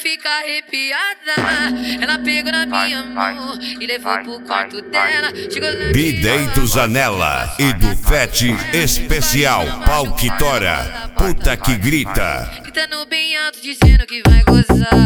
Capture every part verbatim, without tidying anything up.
fica arrepiada. Ela pegou na minha mão e levou pro quarto dela. B-Day do Zanella e do Fete Especial Pau que tora, puta que grita. Gritando bem alto dizendo que vai gozar.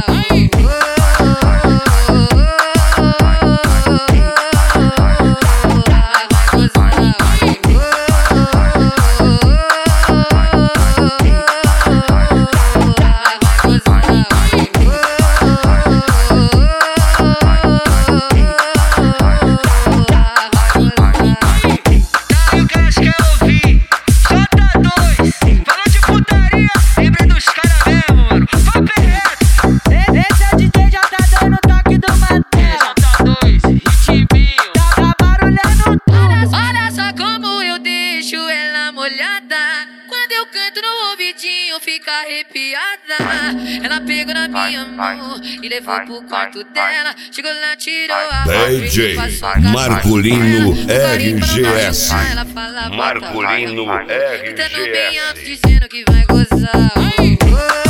Quando eu canto no ouvidinho fica arrepiada. Ela pegou na minha mão e levou pro quarto dela. Chegou lá, tirou a D J Marcolino R G S. Marcolino R G S. Gritando bem alto dizendo que vai gozar.